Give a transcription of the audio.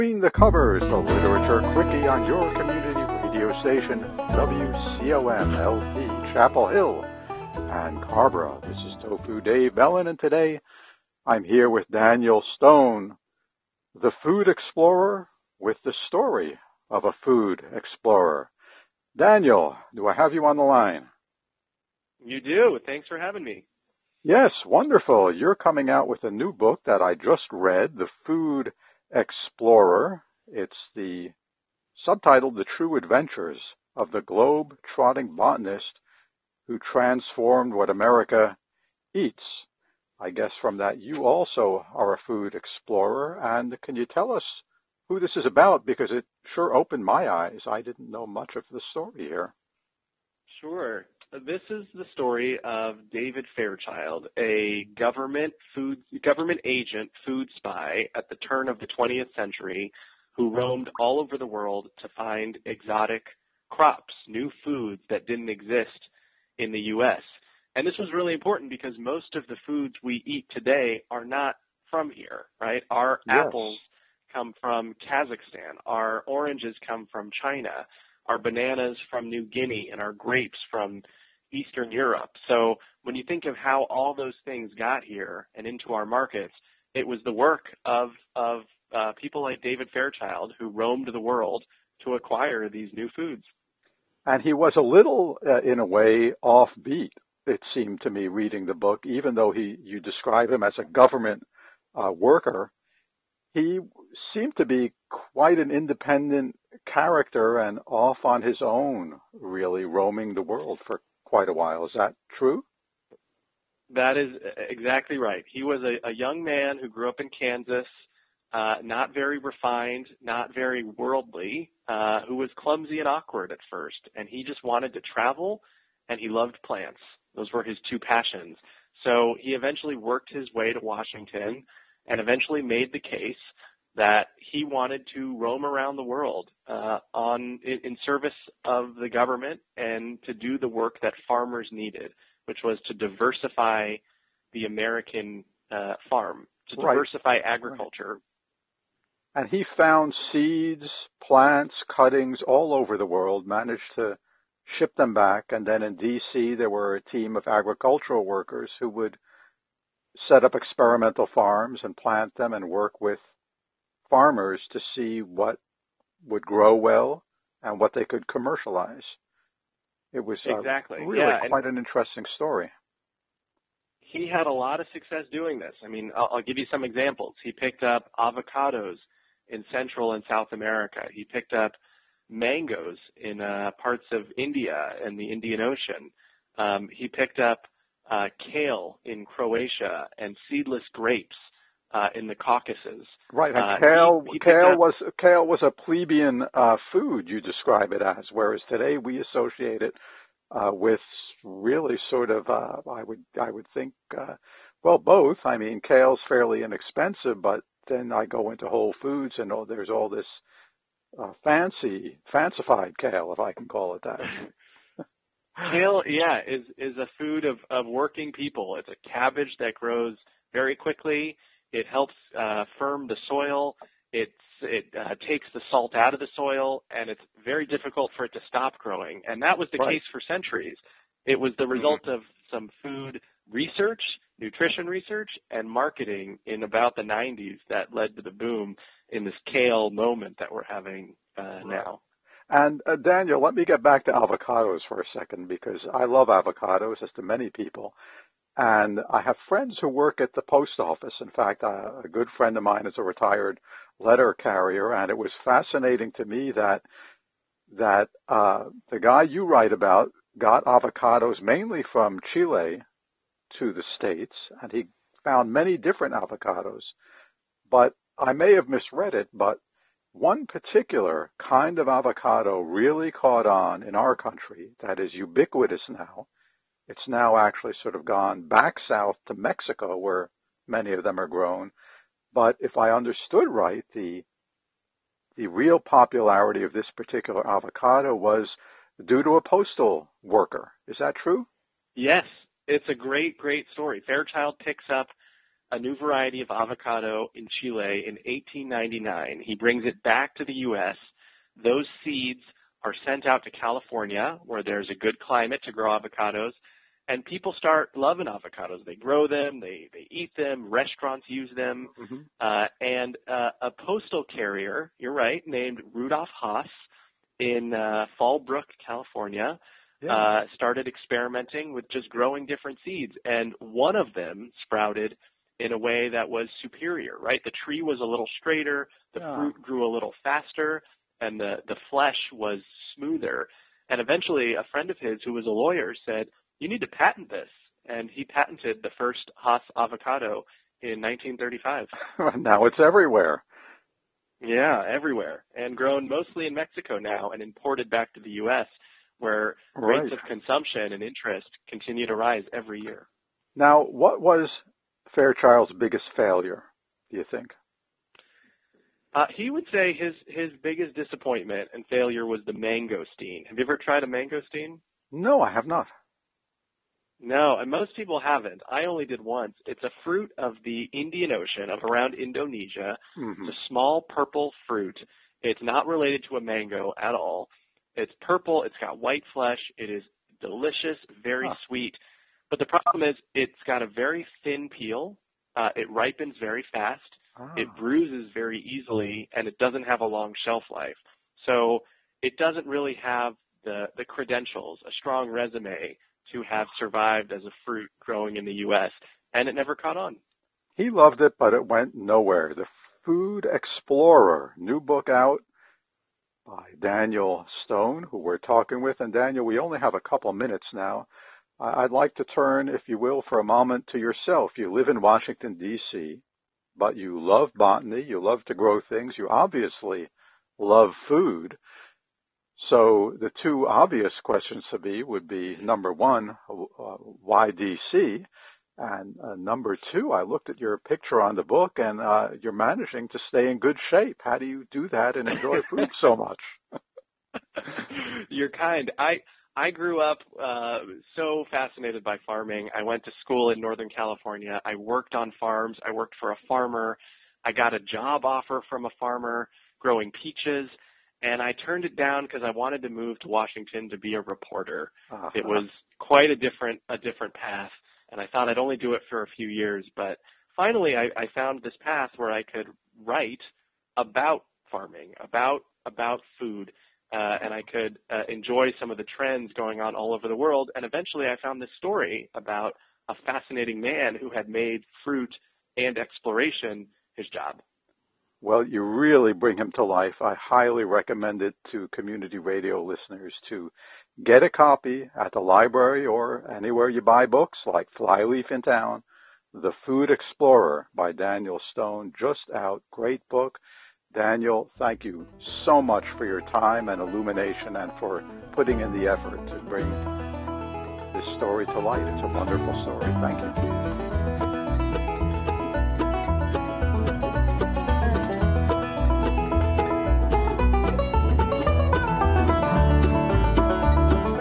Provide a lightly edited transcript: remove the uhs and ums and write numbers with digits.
Between the Covers, the literature quickie on your community radio station, WCOM-LP, Chapel Hill and Carrboro. This is Tofu Dave Bellin, and today I'm here with Daniel Stone, the food explorer with the story of a food explorer. Daniel, do I have you on the line? You do. Thanks for having me. Yes, wonderful. You're coming out with a new book that I just read, The Food Explorer. It's the subtitled The True Adventures of the Globe-Trotting Botanist Who Transformed What America Eats. I guess from that you also are a food explorer. And can you tell us who this is about? Because it sure opened my eyes. I didn't know much of the story here. Sure. This is the story of David Fairchild, a government agent, food spy at the turn of the 20th century who roamed all over the world to find exotic crops, new foods that didn't exist in the U.S. And this was really important because most of the foods we eat today are not from here, right? Our apples come from Kazakhstan. Our oranges come from China. Our bananas from New Guinea, and our grapes from Eastern Europe. So when you think of how all those things got here and into our markets, it was the work of people like David Fairchild who roamed the world to acquire these new foods. And he was a little, in a way, offbeat, it seemed to me, reading the book, even though you describe him as a government worker. He seemed to be quite an independent character and off on his own, really roaming the world for quite a while. Is that true? That is exactly right. He was a young man who grew up in Kansas, not very refined, not very worldly, who was clumsy and awkward at first. And he just wanted to travel, and he loved plants. Those were his two passions. So he eventually worked his way to Washington and eventually made the case that he wanted to roam around the world in service of the government and to do the work that farmers needed, which was to diversify the American farm, to diversify agriculture. And he found seeds, plants, cuttings all over the world, managed to ship them back, and then in D.C. there were a team of agricultural workers who would set up experimental farms and plant them and work with farmers to see what would grow well and what they could commercialize. It was really quite an interesting story. He had a lot of success doing this. I mean, I'll give you some examples. He picked up avocados in Central and South America. He picked up mangoes in parts of India and the Indian Ocean. He picked up kale in Croatia and seedless grapes in the Caucasus. Right, and kale was a plebeian food, you describe it as, whereas today we associate it with really sort of, I would think, both. I mean, kale's fairly inexpensive, but then I go into Whole Foods and there's all this fancified kale, if I can call it that. Kale, is a food of working people. It's a cabbage that grows very quickly. It helps firm the soil. It takes the salt out of the soil, and it's very difficult for it to stop growing. And that was the case for centuries. It was the result of some food research, nutrition research, and marketing in about the 90s that led to the boom in this kale moment that we're having now. And Daniel, let me get back to avocados for a second, because I love avocados, as do many people. And I have friends who work at the post office. In fact, a good friend of mine is a retired letter carrier, and it was fascinating to me that the guy you write about got avocados mainly from Chile to the States, and he found many different avocados. But I may have misread it, but one particular kind of avocado really caught on in our country that is ubiquitous now. It's now actually sort of gone back south to Mexico, where many of them are grown. But if I understood right, the real popularity of this particular avocado was due to a postal worker. Is that true? Yes, it's a great story. Fairchild picks up a new variety of avocado in Chile in 1899. He brings it back to the U.S. Those seeds are sent out to California, where there's a good climate to grow avocados, and people start loving avocados. They grow them, they eat them, restaurants use them, and a postal carrier, you're right, named Rudolf Haas in Fallbrook, California, started experimenting with just growing different seeds, and one of them sprouted in a way that was superior, right? The tree was a little straighter, the fruit grew a little faster, and the flesh was smoother. And eventually a friend of his who was a lawyer said, "You need to patent this." And he patented the first Haas avocado in 1935. Now it's everywhere. Yeah, everywhere. And grown mostly in Mexico now and imported back to the U.S., where rates of consumption and interest continue to rise every year. Now, what was Fairchild's biggest failure, do you think? He would say his biggest disappointment and failure was the mangosteen. Have you ever tried a mangosteen? No, I have not. No, and most people haven't. I only did once. It's a fruit of the Indian Ocean, of around Indonesia. It's a small purple fruit. It's not related to a mango at all. It's purple. It's got white flesh. It is delicious, very sweet. But the problem is it's got a very thin peel. It ripens very fast. It bruises very easily, and it doesn't have a long shelf life. So it doesn't really have the credentials, a strong resume to have survived as a fruit growing in the U.S., and it never caught on. He loved it, but it went nowhere. The Food Explorer, new book out by Daniel Stone, who we're talking with. And Daniel, we only have a couple minutes now. I'd like to turn, if you will, for a moment to yourself. You live in Washington, D.C., but you love botany, you love to grow things, you obviously love food. So the two obvious questions to me would be, number one, why D.C.? And number two, I looked at your picture on the book, and you're managing to stay in good shape. How do you do that and enjoy food so much? You're kind. I grew up so fascinated by farming. I went to school in Northern California. I worked on farms. I worked for a farmer. I got a job offer from a farmer growing peaches, and I turned it down because I wanted to move to Washington to be a reporter. It was quite a different path, and I thought I'd only do it for a few years. But finally, I found this path where I could write about farming, about food, and I could enjoy some of the trends going on all over the world. And eventually I found this story about a fascinating man who had made fruit and exploration his job. Well, you really bring him to life. I highly recommend it to community radio listeners to get a copy at the library or anywhere you buy books, like Flyleaf in town. The Food Explorer by Daniel Stone, just out. Great book. Daniel, thank you so much for your time and illumination and for putting in the effort to bring this story to light. It's a wonderful story. Thank you.